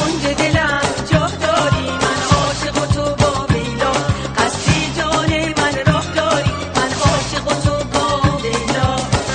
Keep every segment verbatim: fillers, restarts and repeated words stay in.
کنج دلم جا داری، من عاشق و تو با لیلا، قصدی جان من راه داری، من عاشق و تو با لیلا.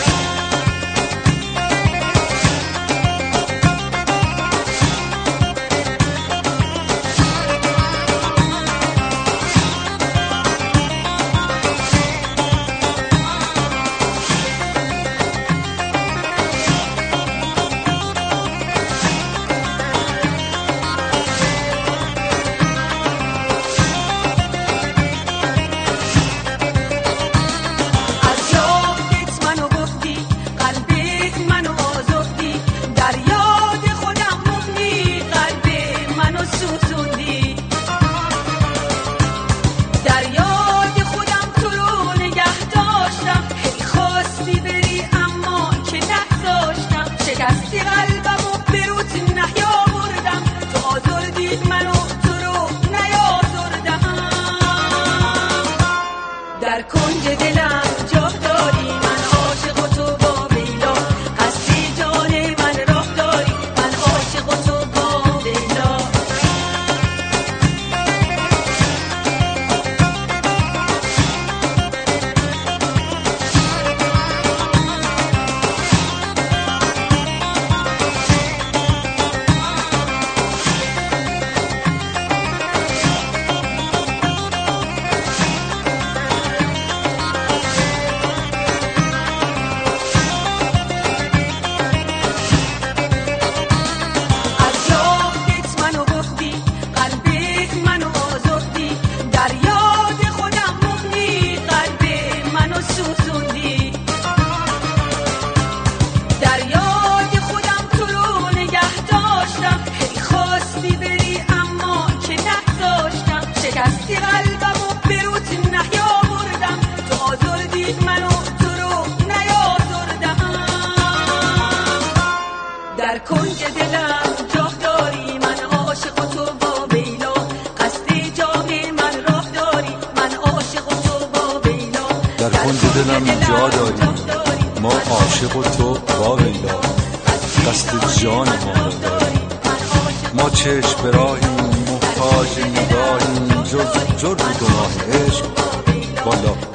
شکستی قلبمو بروت نیاوردم، تو آزردی منو تو رو نیازردم. در کنج دلم جا داری، من عاشق و تو با لیلا، قصدی جان من راه داری، من عاشق و تو با لیلا. شکستی قلبمو بروت نیاوردم، تو آزردی منو تو رو نیازردم. در کنج دلم جا داری، من عاشق و تو با لیلا، قصدی جان من راه داری، من عاشق و تو با لیلا. در کنج دلم جا داری، ما عاشق و تو با لیلا، قصد جان ما را داری. ما چشم به راهیم، محتاج نگاهیم، جز جرم گناه عشق بالا